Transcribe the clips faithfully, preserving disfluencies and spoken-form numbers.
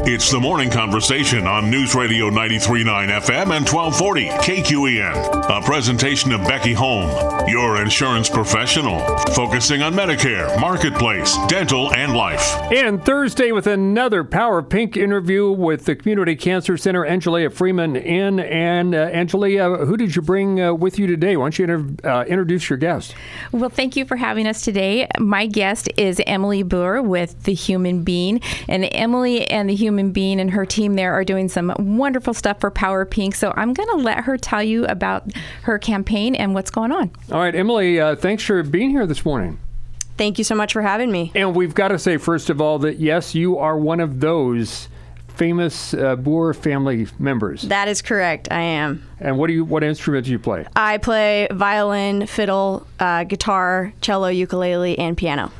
It's the morning conversation on News Radio ninety-three point nine F M and twelve forty K Q E N. A presentation of Becky Home, your insurance professional, focusing on Medicare, Marketplace, dental, and life. And Thursday with another Power Pink interview with the Community Cancer Center, Angelia Freeman in. And uh, Angelia, who did you bring uh, with you today? Why don't you inter- uh, introduce your guest? Well, thank you for having us today. My guest is Emily Boer with The Human Bean. And Emily and The Human Bean and her team there are doing some wonderful stuff for Power Pink. So I'm going to let her tell you about her campaign and what's going on. All right, Emily, uh, thanks for being here this morning. Thank you so much for having me. And we've got to say, first of all, that yes, you are one of those famous uh, Boer family members. That is correct. I am. And what do you? What instrument do you play? I play violin, fiddle, uh, guitar, cello, ukulele, and piano.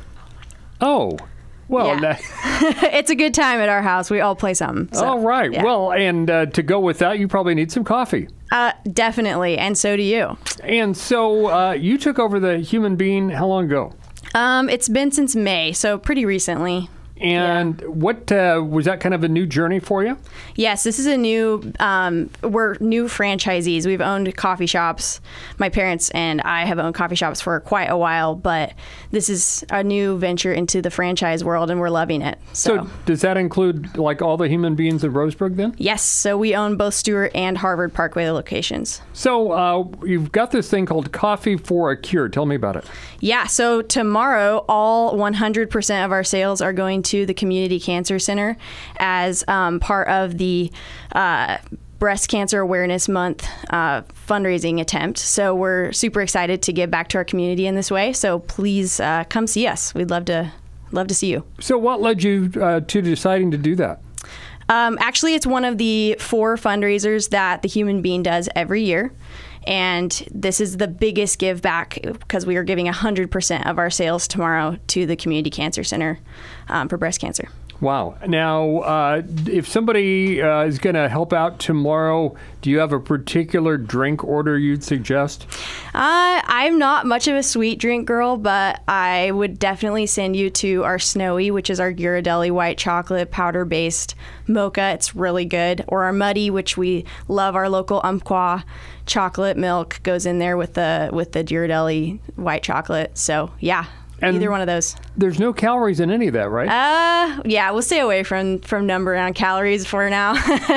Oh. Well, yeah. that, it's a good time at our house. We all play something. So, all right. Yeah. Well, and uh, to go with that, you probably need some coffee. Uh, definitely. And so do you. And so uh, you took over The Human Bean how long ago? Um, it's been since May, so pretty recently. And yeah. what uh, was that kind of a new journey for you? Yes, this is a new, um, we're new franchisees. We've owned coffee shops. My parents and I have owned coffee shops for quite a while, but this is a new venture into the franchise world, and we're loving it. So, so does that include like all the Human Beans in Roseburg then? Yes, so we own both Stewart and Harvard Parkway locations. So uh, you've got this thing called Coffee for a Cure. Tell me about it. Yeah, so tomorrow, all one hundred percent of our sales are going to the Community Cancer Center as um, part of the uh, Breast Cancer Awareness Month uh, fundraising attempt. So we're super excited to give back to our community in this way. So please uh, come see us. We'd love to love to see you. So what led you uh, to deciding to do that? Um, actually, it's one of the four fundraisers that The Human Bean does every year. And this is the biggest give back because we are giving one hundred percent of our sales tomorrow to the Community Cancer Center um, for breast cancer. Wow. Now, uh, if somebody uh, is going to help out tomorrow, do you have a particular drink order you'd suggest? Uh, I'm not much of a sweet drink girl, but I would definitely send you to our Snowy, which is our Ghirardelli white chocolate powder-based mocha. It's really good. Or our Muddy, which we love. Our local Umpqua chocolate milk goes in there with the with the Ghirardelli white chocolate. So, yeah. And either one of those. There's no calories in any of that, right? Uh, yeah, we'll stay away from, from number on calories for now.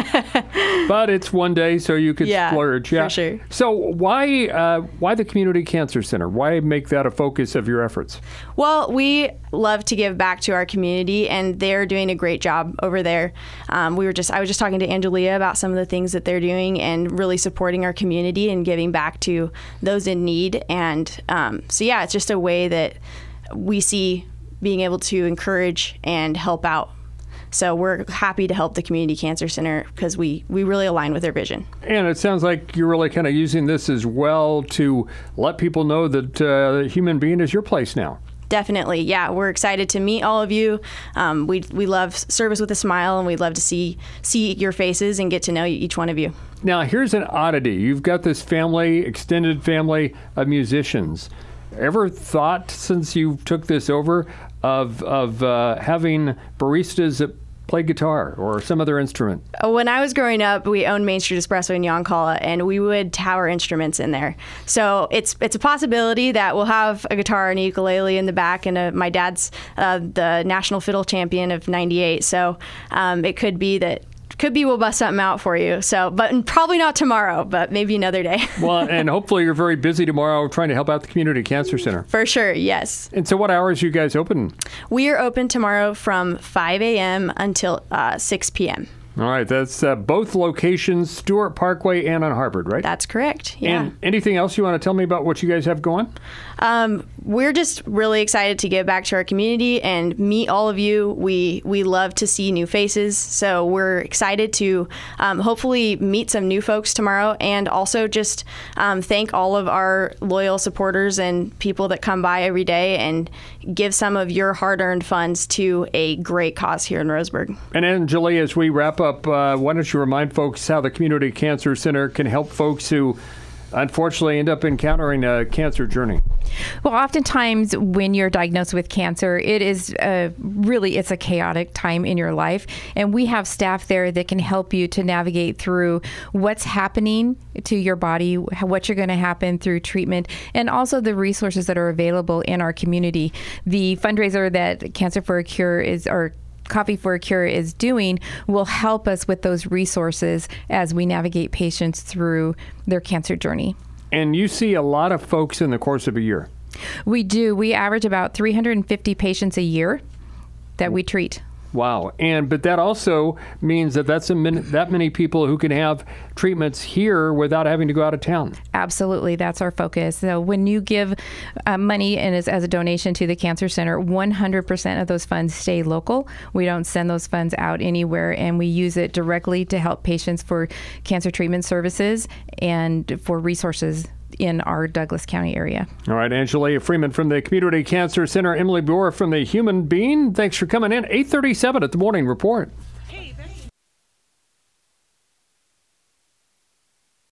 But it's one day, so you could yeah, splurge. Yeah, for sure. So why uh, why the Community Cancer Center? Why make that a focus of your efforts? Well, we love to give back to our community, and they're doing a great job over there. Um, we were just I was just talking to Angelia about some of the things that they're doing and really supporting our community and giving back to those in need. And um, so, yeah, it's just a way that we see being able to encourage and help out. So we're happy to help the Community Cancer Center because we, we really align with their vision. And it sounds like you're really kind of using this as well to let people know that uh, the Human Bean is your place now. Definitely. Yeah, we're excited to meet all of you. Um, we we love service with a smile, and we'd love to see see your faces and get to know each one of you. Now, here's an oddity. You've got this family, extended family of musicians. Ever thought, since you took this over, of of uh, having baristas that play guitar or some other instrument? When I was growing up, we owned Main Street Espresso in Yoncalla, and we would tower instruments in there. So it's it's a possibility that we'll have a guitar and a ukulele in the back, and a, my dad's uh, the national fiddle champion of ninety-eight. So um, it could be that. Could be we'll bust something out for you. So, but probably not tomorrow, but maybe another day. Well, and hopefully you're very busy tomorrow trying to help out the Community Cancer Center. For sure, yes. And so what hours are you guys open? We are open tomorrow from five a.m. until uh, six p.m. All right, that's uh, both locations, Stewart Parkway and on Harvard, right? That's correct, yeah. And anything else you want to tell me about what you guys have going? Um, we're just really excited to give back to our community and meet all of you. We we love to see new faces, so we're excited to um, hopefully meet some new folks tomorrow, and also just um, thank all of our loyal supporters and people that come by every day and give some of your hard-earned funds to a great cause here in Roseburg. And Angelia, as we wrap up, uh, why don't you remind folks how the Community Cancer Center can help folks who unfortunately end up encountering a cancer journey? Well, oftentimes when you're diagnosed with cancer, it is uh, really, it's a chaotic time in your life. And we have staff there that can help you to navigate through what's happening to your body, what you're going to happen through treatment, and also the resources that are available in our community. The fundraiser that Cancer for a Cure is, or Coffee for a Cure is doing will help us with those resources as we navigate patients through their cancer journey. And you see a lot of folks in the course of a year. We do. We average about three hundred fifty patients a year that we treat. Wow. And but that also means that that's a min- that many people who can have treatments here without having to go out of town. Absolutely. That's our focus. So when you give uh, money and as, as a donation to the Cancer Center, one hundred percent of those funds stay local. We don't send those funds out anywhere, and we use it directly to help patients for cancer treatment services and for resources in our Douglas County area. All right, Angelia Freeman from the Community Cancer Center, Emily Boer from the Human Bean. Thanks for coming in. eight thirty-seven at the Morning Report.